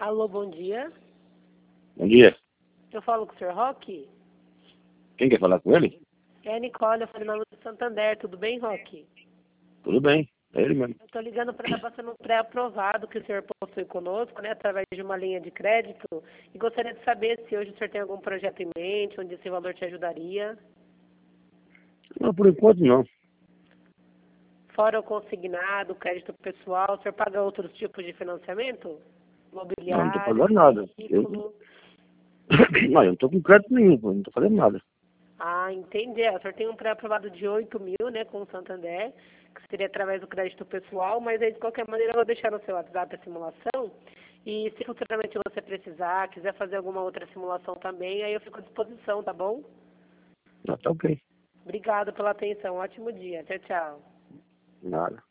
Alô, bom dia. Bom dia. Eu falo com o Sr. Roque? Quem quer falar com ele? É a Nicole, eu falei na Luz do Santander. Tudo bem, Roque? Tudo bem. É ele mesmo. Eu estou ligando para estar passando um pré-aprovado que o senhor possui conosco, né, através de uma linha de crédito. E gostaria de saber se hoje o senhor tem algum projeto em mente, onde esse valor te ajudaria. Não, por enquanto não. Fora o consignado, crédito pessoal, o senhor paga outros tipos de financiamento? Não, não estou Imobiliário, pagando nada. veículo. Não, eu não estou com crédito nenhum, pô, não estou fazendo nada. Ah, entendi. O senhor tem um pré-aprovado de 8.000, né, com o Santander, que seria através do crédito pessoal, mas aí, de qualquer maneira, eu vou deixar no seu WhatsApp a simulação. E se futuramente você precisar, quiser fazer alguma outra simulação também, aí eu fico à disposição, tá bom? Não, tá ok. Obrigada pela atenção. Ótimo dia. Tchau, tchau. Nada.